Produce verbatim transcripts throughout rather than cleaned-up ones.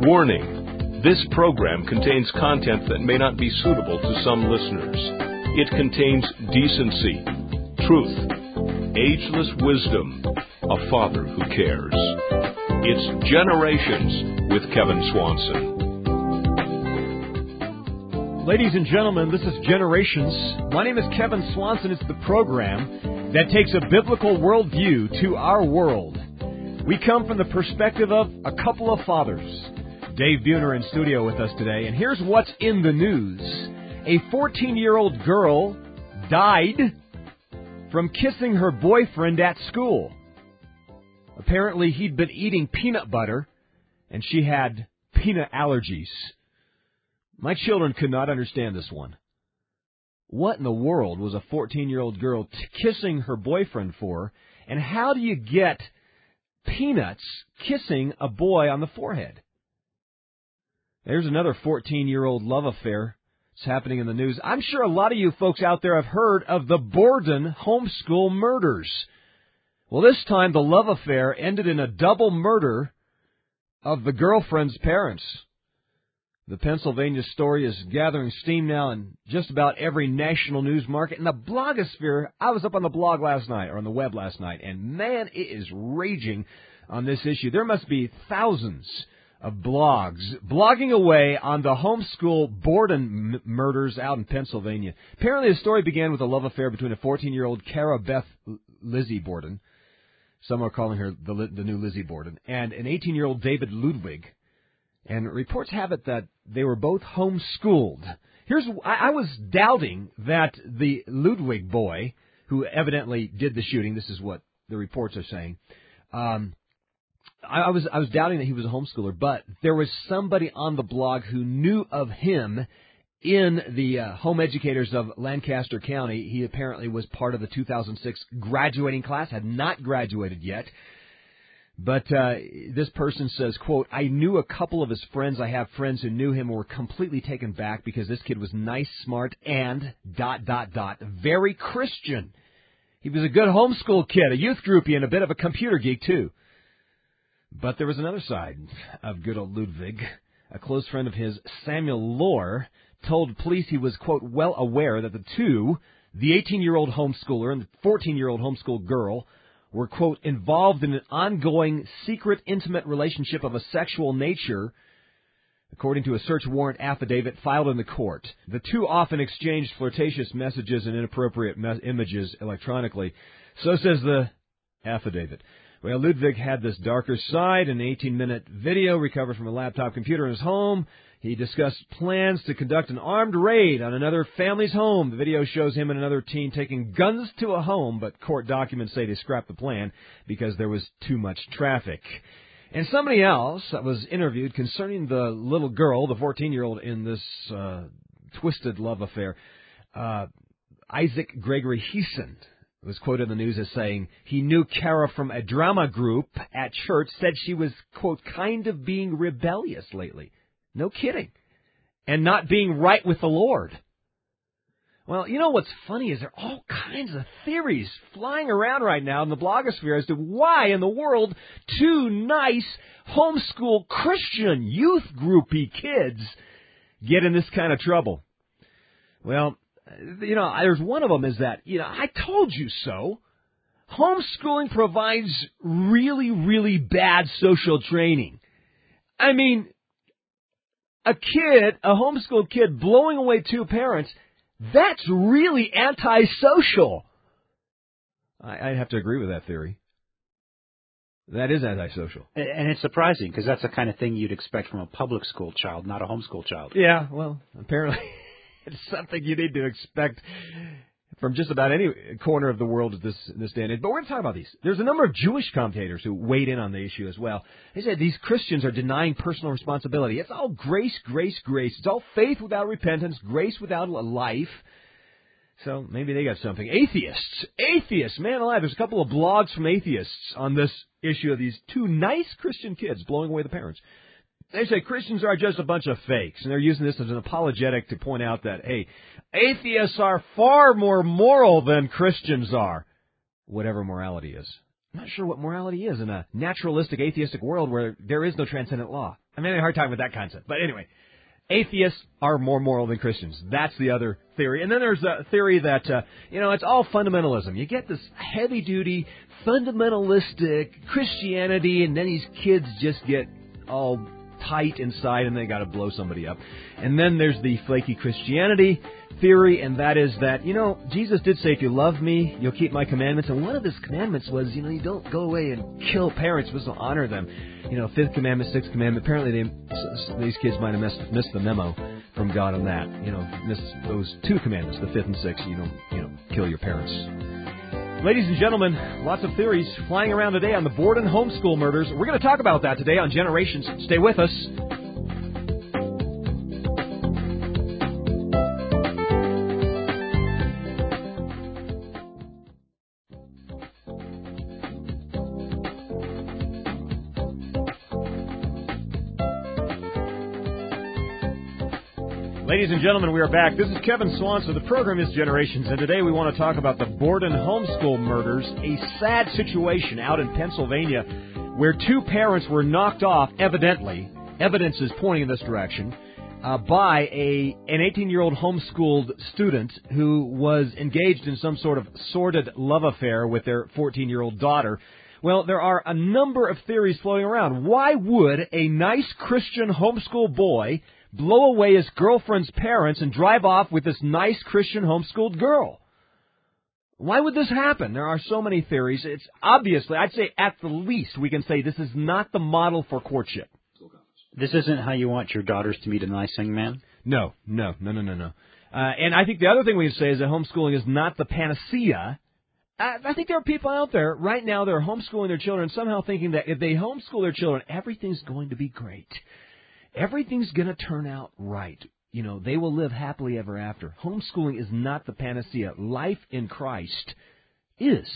Warning: this program contains content that may not be suitable to some listeners. It contains decency, truth, ageless wisdom, a father who cares. It's Generations with Kevin Swanson. Ladies and gentlemen, this is Generations. My name is Kevin Swanson. It's the program that takes a biblical worldview to our world. We come from the perspective of a couple of fathers. Dave Buhner in studio with us today, and here's what's in the news. A fourteen-year-old girl died from kissing her boyfriend at school. Apparently, he'd been eating peanut butter, and she had peanut allergies. My children could not understand this one. What in the world was a fourteen-year-old girl t- kissing her boyfriend for, and how do you get peanuts kissing a boy on the forehead? There's another fourteen-year-old love affair that's happening in the news. I'm sure a lot of you folks out there have heard of the Borden homeschool murders. Well, this time the love affair ended in a double murder of the girlfriend's parents. The Pennsylvania story is gathering steam now in just about every national news market. In the blogosphere, I was up on the blog last night, or on the web last night, and man, it is raging on this issue. There must be thousands of blogs blogging away on the homeschool Borden m- murders out in Pennsylvania. Apparently, the story began with a love affair between a fourteen-year-old Cara Beth Lizzie Borden, some are calling her the, the new Lizzie Borden, and an eighteen-year-old David Ludwig. And reports have it that they were both homeschooled. Here's I, I was doubting that the Ludwig boy, who evidently did the shooting, this is what the reports are saying, um, I, I was I was doubting that he was a homeschooler, but there was somebody on the blog who knew of him in the uh, home educators of Lancaster County. He apparently was part of the two thousand six graduating class, had not graduated yet. But uh, this person says, quote, I knew a couple of his friends. I have friends who knew him and were completely taken back because this kid was nice, smart, and dot, dot, dot, very Christian. He was a good homeschool kid, a youth groupie, and a bit of a computer geek, too. But there was another side of good old Ludwig. A close friend of his, Samuel Lohr, told police he was, quote, well aware that the two, the eighteen-year-old homeschooler and the fourteen-year-old homeschool girl, were, quote, involved in an ongoing, secret, intimate relationship of a sexual nature, according to a search warrant affidavit filed in the court. The two often exchanged flirtatious messages and inappropriate me- images electronically. So says the affidavit. Well, Ludwig had this darker side. An eighteen-minute video recovered from a laptop computer in his home. He discussed plans to conduct an armed raid on another family's home. The video shows him and another teen taking guns to a home, but court documents say they scrapped the plan because there was too much traffic. And somebody else was interviewed concerning the little girl, the fourteen-year-old in this uh, twisted love affair. Uh, Isaac Gregory Heeson was quoted in the news as saying he knew Cara from a drama group at church, said she was, quote, kind of being rebellious lately. No kidding. And not being right with the Lord. Well, you know what's funny is there are all kinds of theories flying around right now in the blogosphere as to why in the world two nice homeschool Christian youth groupie kids get in this kind of trouble. Well, you know, there's one of them is that, you know, I told you so. Homeschooling provides really, really bad social training. I mean, a kid, a homeschooled kid blowing away two parents, that's really antisocial. I, I'd have to agree with that theory. That is antisocial. And it's surprising because that's the kind of thing you'd expect from a public school child, not a homeschool child. Yeah, well, apparently it's something you need to expect from just about any corner of the world at this, this day and age. But we're going to talk about these. There's a number of Jewish commentators who weighed in on the issue as well. They said these Christians are denying personal responsibility. It's all grace, grace, grace. It's all faith without repentance, grace without a life. So maybe they got something. Atheists. Atheists. Man alive, there's a couple of blogs from atheists on this issue of these two nice Christian kids blowing away the parents. They say Christians are just a bunch of fakes, and they're using this as an apologetic to point out that, hey, atheists are far more moral than Christians are, whatever morality is. I'm not sure what morality is in a naturalistic, atheistic world where there is no transcendent law. I'm having a hard time with that concept. But anyway, atheists are more moral than Christians. That's the other theory. And then there's a theory that, uh, you know, it's all fundamentalism. You get this heavy-duty, fundamentalistic Christianity, and then these kids just get all tight inside and they got to blow somebody up. And then there's the flaky Christianity theory, and that is that, you know, Jesus did say, if you love me, you'll keep my commandments. And one of his commandments was, you know, you don't go away and kill parents. You're supposed to honor them. You know, fifth commandment, sixth commandment. Apparently they, these kids might have missed, missed the memo from God on that. You know, miss those two commandments, the fifth and sixth. You don't, you know, kill your parents. Ladies and gentlemen, lots of theories flying around today on the Borden homeschool murders. We're going to talk about that today on Generations. Stay with us. Ladies and gentlemen, we are back. This is Kevin Swanson. The program is Generations, and today we want to talk about the Borden homeschool murders, a sad situation out in Pennsylvania where two parents were knocked off, evidently, evidence is pointing in this direction, uh, by a an eighteen-year-old homeschooled student who was engaged in some sort of sordid love affair with their fourteen-year-old daughter. Well, there are a number of theories floating around. Why would a nice Christian homeschool boy blow away his girlfriend's parents and drive off with this nice Christian homeschooled girl? Why would this happen? There are so many theories. It's obviously, I'd say at the least, we can say this is not the model for courtship. This isn't how you want your daughters to meet a nice young man? No, no, no, no, no, no. Uh, and I think the other thing we can say is that homeschooling is not the panacea. I, I think there are people out there right now that are homeschooling their children somehow thinking that if they homeschool their children, everything's going to be great. Everything's going to turn out right. You know, they will live happily ever after. Homeschooling is not the panacea. Life in Christ is.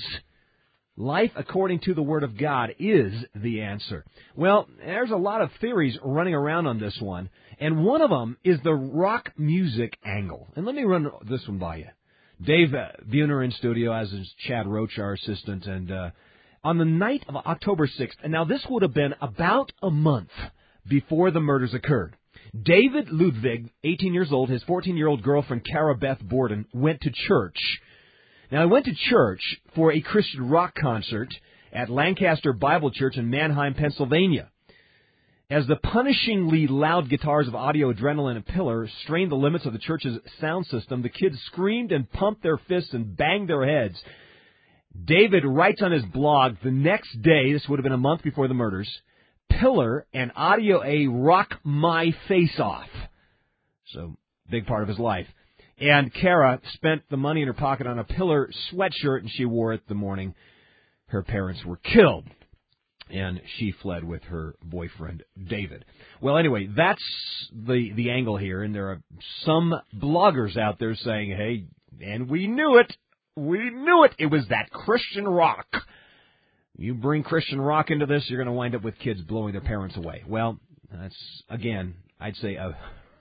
Life according to the Word of God is the answer. Well, there's a lot of theories running around on this one, and one of them is the rock music angle. And let me run this one by you. Dave uh, Buhner in studio, as is Chad Roach, our assistant, and uh, on the night of October sixth, and now this would have been about a month before the murders occurred, David Ludwig, eighteen years old, his fourteen-year-old girlfriend, Cara Beth Borden, went to church. Now, he went to church for a Christian rock concert at Lancaster Bible Church in Manheim, Pennsylvania. As the punishingly loud guitars of Audio Adrenaline and Pillar strained the limits of the church's sound system, the kids screamed and pumped their fists and banged their heads. David writes on his blog the next day, this would have been a month before the murders, Pillar and Audio A rock my face off. So, big part of his life. And Cara spent the money in her pocket on a Pillar sweatshirt, and she wore it the morning her parents were killed. And she fled with her boyfriend, David. Well, anyway, that's the, the angle here, and there are some bloggers out there saying, hey, and we knew it, we knew it, it was that Christian rock. You bring Christian rock into this, you're going to wind up with kids blowing their parents away. Well, that's, again, I'd say a,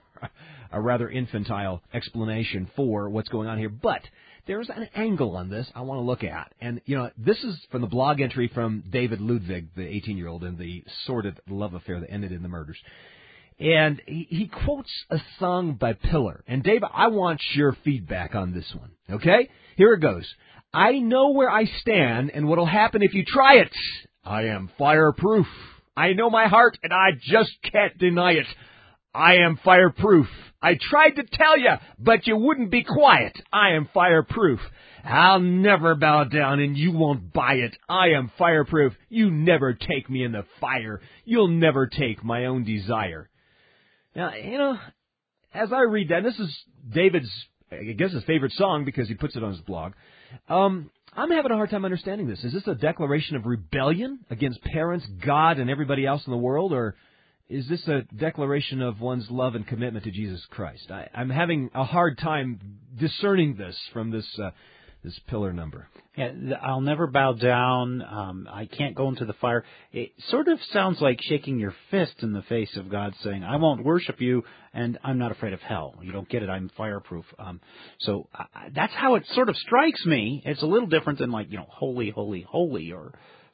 a rather infantile explanation for what's going on here. But there's an angle on this I want to look at. And, you know, this is from the blog entry from David Ludwig, the eighteen-year-old, and the sordid love affair that ended in the murders. And he, he quotes a song by Pillar. And, Dave, I want your feedback on this one, okay? Here it goes. I know where I stand and what'll happen if you try it. I am fireproof. I know my heart and I just can't deny it. I am fireproof. I tried to tell you, but you wouldn't be quiet. I am fireproof. I'll never bow down and you won't buy it. I am fireproof. You never take me in the fire. You'll never take my own desire. Now, you know, as I read that, this is David's, I guess, his favorite song because he puts it on his blog. Um, I'm having a hard time understanding this. Is this a declaration of rebellion against parents, God, and everybody else in the world, or is this a declaration of one's love and commitment to Jesus Christ? I, I'm having a hard time discerning this from this uh, this Pillar number. Yeah, I'll never bow down. Um, I can't go into the fire. It sort of sounds like shaking your fist in the face of God, saying, "I won't worship you, and I'm not afraid of hell." You don't get it. I'm fireproof. Um, so I, that's how it sort of strikes me. It's a little different than like you know, holy, holy, holy, or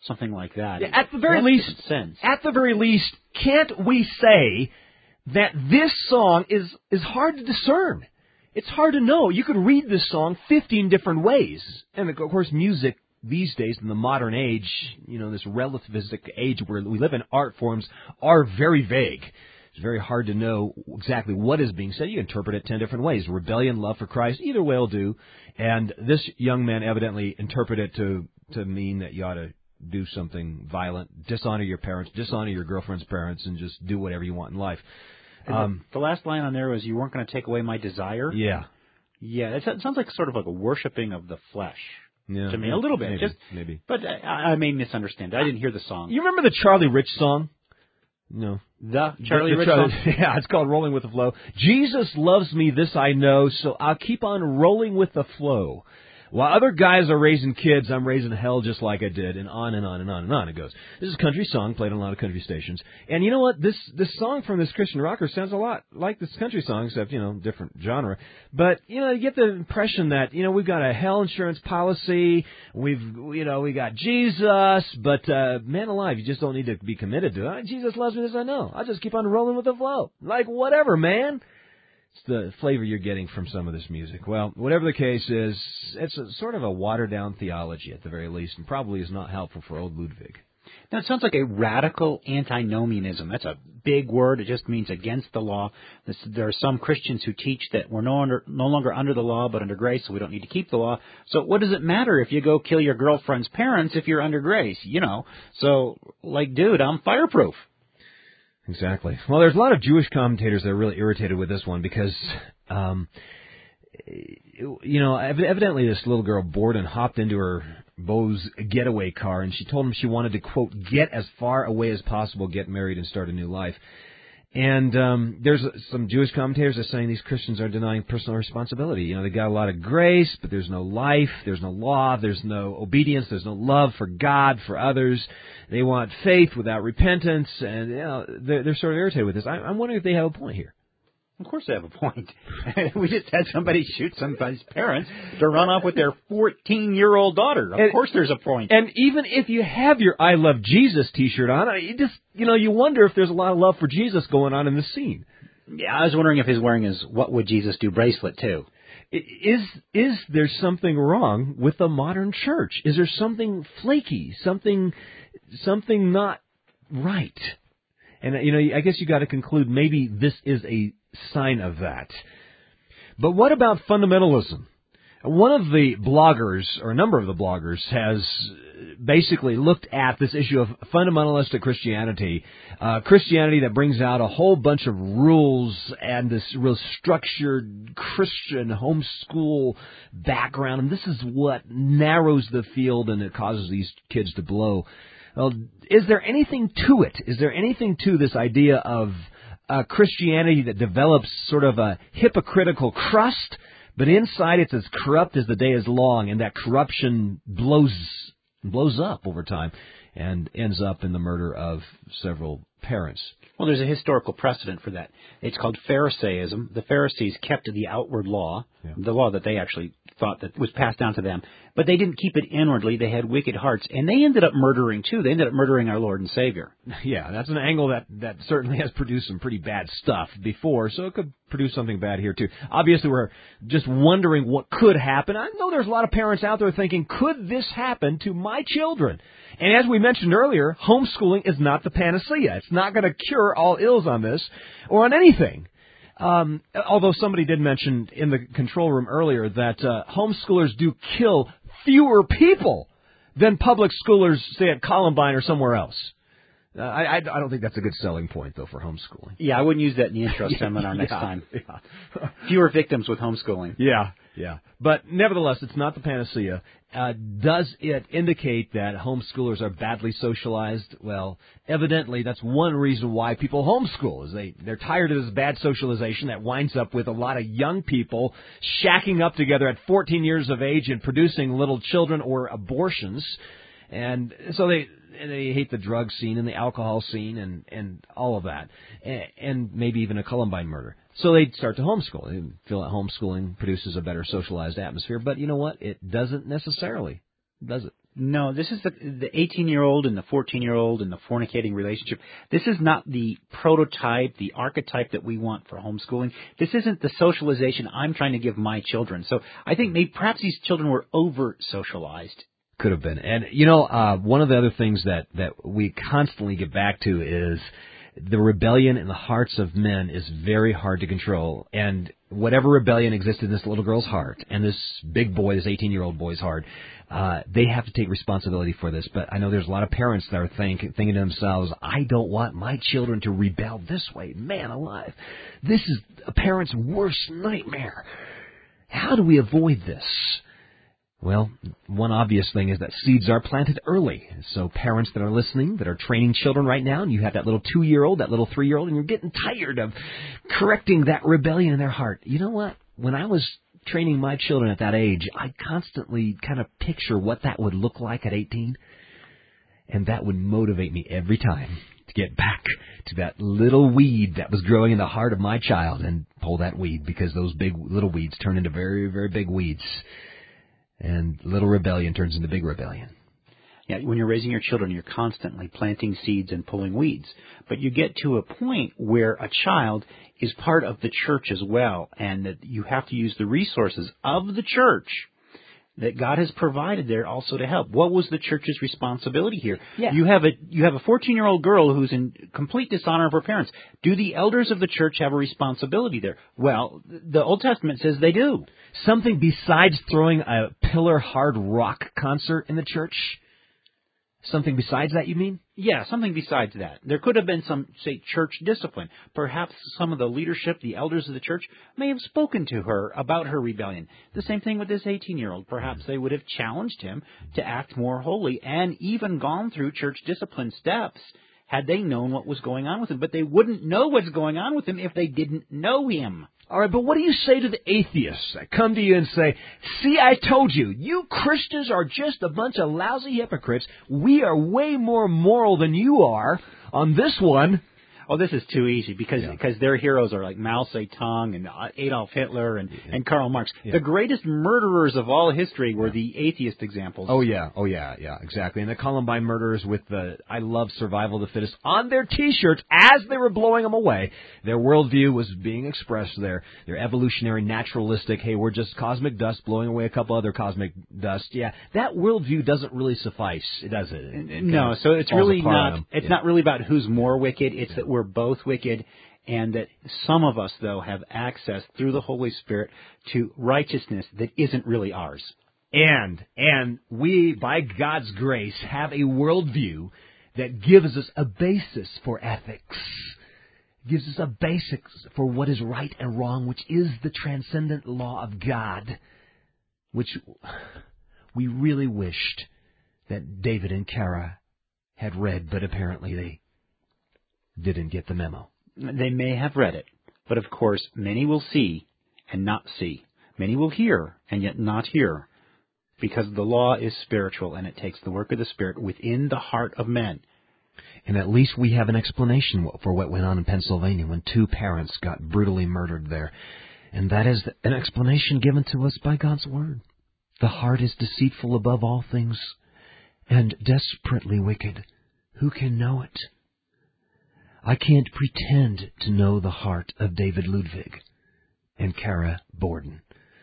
something like that. Yeah, at the very That's least, different sense. at the very least, can't we say that this song is is hard to discern? It's hard to know. You could read this song fifteen different ways. And, of course, music these days in the modern age, you know, this relativistic age where we live in, art forms are very vague. It's very hard to know exactly what is being said. You interpret it ten different ways. Rebellion, love for Christ, either way will do. And this young man evidently interpreted it to, to mean that you ought to do something violent, dishonor your parents, dishonor your girlfriend's parents, and just do whatever you want in life. Um, the, the last line on there was, you weren't going to take away my desire. Yeah. Yeah, it, it sounds like sort of like a worshiping of the flesh Yeah, to me, a little bit. Maybe, just maybe. But I, I may misunderstand. I didn't hear the song. You remember the Charlie Rich song? No. The Charlie the, the Rich Charlie, song? Yeah, it's called Rolling with the Flow. Jesus loves me, this I know, so I'll keep on rolling with the flow. While other guys are raising kids, I'm raising hell just like I did, and on and on and on and on it goes. This is a country song played on a lot of country stations. And you know what? This this song from this Christian rocker sounds a lot like this country song, except, you know, different genre. But, you know, you get the impression that, you know, we've got a hell insurance policy, we've, you know, we got Jesus, but, uh, man alive, you just don't need to be committed to it. Jesus loves me, this I know. I'll just keep on rolling with the flow. Like, whatever, man. It's the flavor you're getting from some of this music. Well, whatever the case is, it's a, sort of a watered-down theology at the very least, and probably is not helpful for old Ludwig. Now, it sounds like a radical antinomianism. That's a big word. It just means against the law. This, there are some Christians who teach that we're no, under, no longer under the law, but under grace, so we don't need to keep the law. So what does it matter if you go kill your girlfriend's parents if you're under grace? You know, so, like, dude, I'm fireproof. Exactly. Well, there's a lot of Jewish commentators that are really irritated with this one because, um, you know, evidently this little girl bored and hopped into her beau's getaway car, and she told him she wanted to, quote, get as far away as possible, get married, and start a new life. And um, there's some Jewish commentators that are saying these Christians are denying personal responsibility. You know, they got a lot of grace, but there's no life, there's no law, there's no obedience, there's no love for God, for others. They want faith without repentance, and you know, they're, they're sort of irritated with this. I, I'm wondering if they have a point here. Of course they have a point. We just had somebody shoot somebody's parents to run off with their fourteen-year-old daughter. Of and, course there's a point. And even if you have your I Love Jesus t-shirt on, you just, you know, you wonder if there's a lot of love for Jesus going on in this scene. Yeah, I was wondering if he's wearing his What Would Jesus Do bracelet, too. Is is there something wrong with the modern church? Is there something flaky, something something not right? And, you know, I guess you got to conclude maybe this is a sign of that. But what about fundamentalism? One of the bloggers, or a number of the bloggers, has basically looked at this issue of fundamentalistic Christianity, uh, Christianity that brings out a whole bunch of rules and this real structured Christian homeschool background, and this is what narrows the field and it causes these kids to blow. Well, is there anything to it? Is there anything to this idea of uh, Christianity that develops sort of a hypocritical crust, but inside it's as corrupt as the day is long, and that corruption blows blows up over time and ends up in the murder of several parents? Well, there's a historical precedent for that. It's called Pharisaism. The Pharisees kept the outward law, yeah. the law that they actually thought that was passed down to them, but they didn't keep it inwardly. They had wicked hearts, and they ended up murdering, too. They ended up murdering our Lord and Savior. Yeah, that's an angle that, that certainly has produced some pretty bad stuff before, so it could produce something bad here, too. Obviously, we're just wondering what could happen. I know there's a lot of parents out there thinking, could this happen to my children? And as we mentioned earlier, homeschooling is not the panacea. It's not going to cure all ills on this or on anything. Um, although somebody did mention in the control room earlier that uh, homeschoolers do kill fewer people than public schoolers, say, at Columbine or somewhere else. Uh, I, I don't think that's a good selling point, though, for homeschooling. Yeah, I wouldn't use that in the intro yeah, seminar next yeah, time. Yeah. Fewer victims with homeschooling. Yeah, yeah. But nevertheless, it's not the panacea. Uh, does it indicate that homeschoolers are badly socialized? Well, evidently, that's one reason why people homeschool, is they, they're tired of this bad socialization that winds up with a lot of young people shacking up together at fourteen years of age and producing little children or abortions. And so they they hate the drug scene and the alcohol scene and, and all of that, and, and maybe even a Columbine murder. So they start to homeschool. They feel that homeschooling produces a better socialized atmosphere. But you know what? It doesn't necessarily, does it? No, this is the the eighteen-year-old and the fourteen-year-old and the fornicating relationship. This is not the prototype, the archetype that we want for homeschooling. This isn't the socialization I'm trying to give my children. So I think maybe perhaps these children were over-socialized. Could have been. And, you know, uh, one of the other things that, that we constantly get back to is the rebellion in the hearts of men is very hard to control. And whatever rebellion existed in this little girl's heart and this big boy, this eighteen-year-old boy's heart, uh, they have to take responsibility for this. But I know there's a lot of parents that are think, thinking to themselves, I don't want my children to rebel this way. Man alive. This is a parent's worst nightmare. How do we avoid this? Well, one obvious thing is that seeds are planted early. So parents that are listening, that are training children right now, and you have that little two-year-old, that little three-year-old, and you're getting tired of correcting that rebellion in their heart. You know what? When I was training my children at that age, I constantly kind of picture what that would look like at eighteen, and that would motivate me every time to get back to that little weed that was growing in the heart of my child and pull that weed, because those big little weeds turn into very, very big weeds. And little rebellion turns into big rebellion. Yeah, when you're raising your children, you're constantly planting seeds and pulling weeds. But you get to a point where a child is part of the church as well, and that you have to use the resources of the church that God has provided there also to help. What was the church's responsibility here? Yeah. You have a you have a fourteen-year-old girl who's in complete dishonor of her parents. Do the elders of the church have a responsibility there? Well, the Old Testament says they do. Something besides throwing a pillar hard rock concert in the church? Something besides that, you mean? Yeah, something besides that. There could have been some, say, church discipline. Perhaps some of the leadership, the elders of the church, may have spoken to her about her rebellion. The same thing with this eighteen-year-old. Perhaps they would have challenged him to act more holy and even gone through church discipline steps had they known what was going on with him. But they wouldn't know what's going on with him if they didn't know him. All right, but what do you say to the atheists that come to you and say, see, I told you, you Christians are just a bunch of lousy hypocrites. We are way more moral than you are on this one. Oh, this is too easy because yeah. because their heroes are like Mao Zedong and Adolf Hitler and, yeah. and Karl Marx. Yeah. The greatest murderers of all history were yeah. the atheist examples. Oh, yeah. Oh, yeah. Yeah, exactly. And the Columbine murderers with the I love survival of the fittest on their T-shirts as they were blowing them away. Their worldview was being expressed there. Their evolutionary, naturalistic, hey, we're just cosmic dust blowing away a couple other cosmic dust. Yeah, that worldview doesn't really suffice, does it? it, it no, so it's really not, it's yeah. not really about who's more wicked. It's yeah. that we're both wicked, and that some of us, though, have access through the Holy Spirit to righteousness that isn't really ours. And, and we, by God's grace, have a worldview that gives us a basis for ethics, gives us a basis for what is right and wrong, which is the transcendent law of God, which we really wished that David and Kara had read, but apparently they didn't get the memo. They may have read it, but of course many will see and not see. Many will hear and yet not hear, because the law is spiritual and it takes the work of the Spirit within the heart of men. And at least we have an explanation for what went on in Pennsylvania when two parents got brutally murdered there. And that is an explanation given to us by God's Word. The heart is deceitful above all things and desperately wicked. Who can know it? I can't pretend to know the heart of David Ludwig and Kara Borden.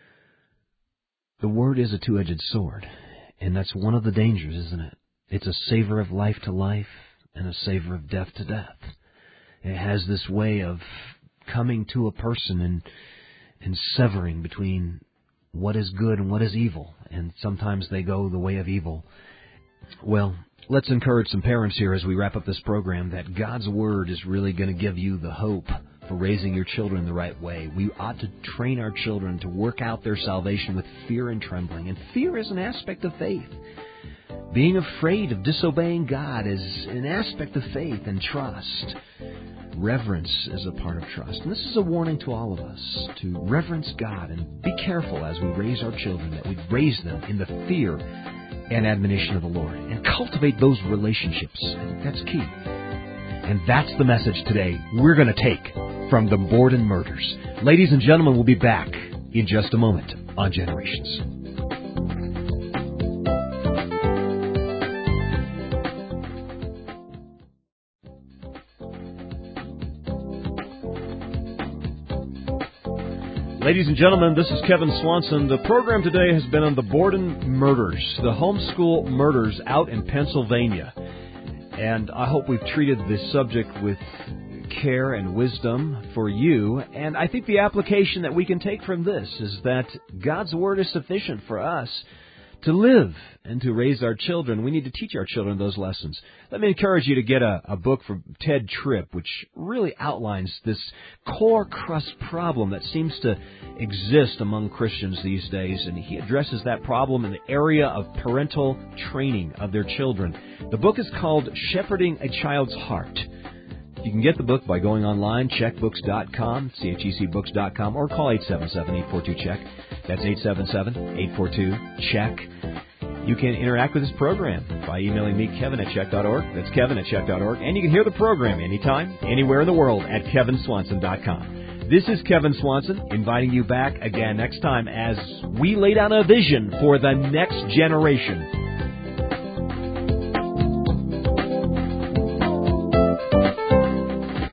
The Word is a two-edged sword, and that's one of the dangers, isn't it? It's a savor of life to life and a savor of death to death. It has this way of coming to a person and, and severing between what is good and what is evil, and sometimes they go the way of evil. Well, let's encourage some parents here as we wrap up this program that God's Word is really going to give you the hope for raising your children the right way. We ought to train our children to work out their salvation with fear and trembling. And fear is an aspect of faith. Being afraid of disobeying God is an aspect of faith and trust. Reverence is a part of trust. And this is a warning to all of us to reverence God and be careful as we raise our children, that we raise them in the fear and admonition of the Lord, and cultivate those relationships. I think that's key. And that's the message today we're going to take from the Borden murders. Ladies and gentlemen, we'll be back in just a moment on Generations. Ladies and gentlemen, this is Kevin Swanson. The program today has been on the Borden murders, the homeschool murders out in Pennsylvania. And I hope we've treated this subject with care and wisdom for you. And I think the application that we can take from this is that God's Word is sufficient for us to live and to raise our children. We need to teach our children those lessons. Let me encourage you to get a, a book from Ted Tripp, which really outlines this core crust problem that seems to exist among Christians these days. And he addresses that problem in the area of parental training of their children. The book is called Shepherding a Child's Heart. You can get the book by going online, check books dot com, C H E C books dot com, or call eight seven seven, eight four two, check. That's eight seven seven, eight four two, check. You can interact with this program by emailing me, Kevin at check dot org. That's Kevin at check dot org. And you can hear the program anytime, anywhere in the world at kevin swanson dot com. This is Kevin Swanson, inviting you back again next time as we lay down a vision for the next generation.